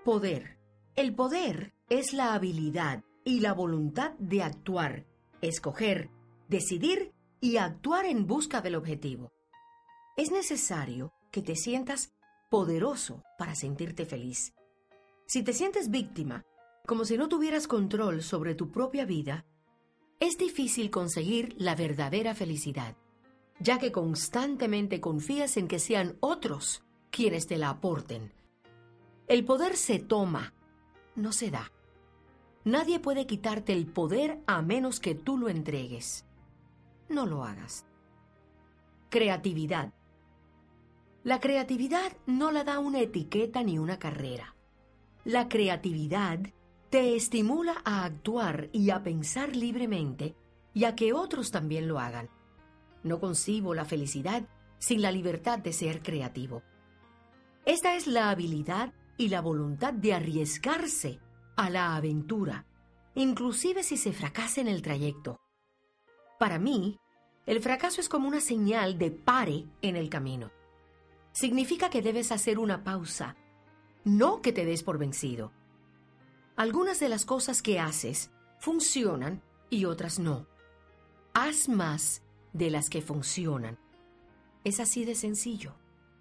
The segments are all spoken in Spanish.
Poder. El poder es la habilidad y la voluntad de actuar, escoger, decidir y actuar en busca del objetivo. Es necesario que te sientas poderoso para sentirte feliz. Si te sientes víctima, como si no tuvieras control sobre tu propia vida, es difícil conseguir la verdadera felicidad, ya que constantemente confías en que sean otros quienes te la aporten. El poder se toma, no se da. Nadie puede quitarte el poder a menos que tú lo entregues. No lo hagas. Creatividad. La creatividad no la da una etiqueta ni una carrera. La creatividad te estimula a actuar y a pensar libremente y a que otros también lo hagan. No concibo la felicidad sin la libertad de ser creativo. Esta es la habilidad y la voluntad de arriesgarse a la aventura, inclusive si se fracasa en el trayecto. Para mí, el fracaso es como una señal de pare en el camino. Significa que debes hacer una pausa, no que te des por vencido. Algunas de las cosas que haces funcionan y otras no. Haz más de las que funcionan. Es así de sencillo.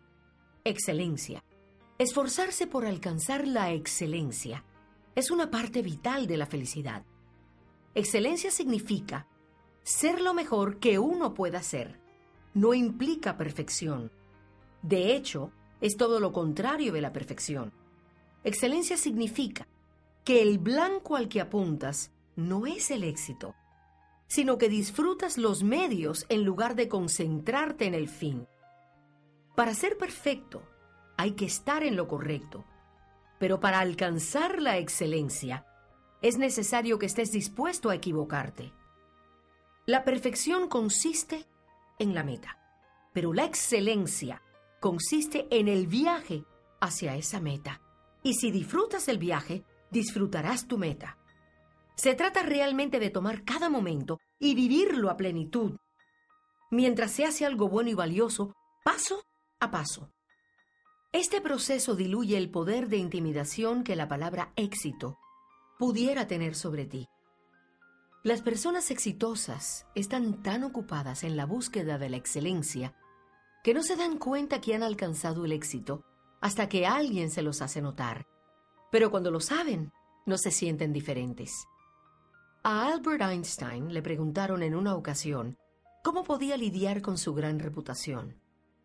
Excelencia. Esforzarse por alcanzar la excelencia es una parte vital de la felicidad. Excelencia significa ser lo mejor que uno pueda ser. No implica perfección. De hecho, es todo lo contrario de la perfección. Excelencia significa que el blanco al que apuntas no es el éxito, sino que disfrutas los medios en lugar de concentrarte en el fin. Para ser perfecto, hay que estar en lo correcto, pero para alcanzar la excelencia, es necesario que estés dispuesto a equivocarte. La perfección consiste en la meta, pero la excelencia consiste en el viaje hacia esa meta. Y si disfrutas el viaje, disfrutarás tu meta. Se trata realmente de tomar cada momento y vivirlo a plenitud, mientras se hace algo bueno y valioso, paso a paso. Este proceso diluye el poder de intimidación que la palabra éxito pudiera tener sobre ti. Las personas exitosas están tan ocupadas en la búsqueda de la excelencia que no se dan cuenta que han alcanzado el éxito hasta que alguien se los hace notar. Pero cuando lo saben, no se sienten diferentes. A Albert Einstein le preguntaron en una ocasión cómo podía lidiar con su gran reputación.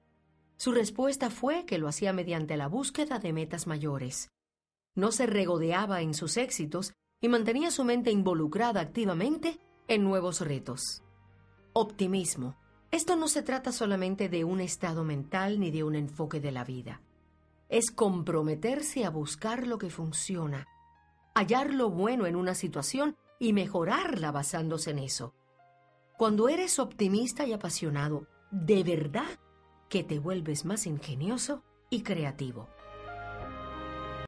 Su respuesta fue que lo hacía mediante la búsqueda de metas mayores. No se regodeaba en sus éxitos y mantenía su mente involucrada activamente en nuevos retos. Optimismo. Esto no se trata solamente de un estado mental ni de un enfoque de la vida. Es comprometerse a buscar lo que funciona, hallar lo bueno en una situación y mejorarla basándose en eso. Cuando eres optimista y apasionado, de verdad que te vuelves más ingenioso y creativo.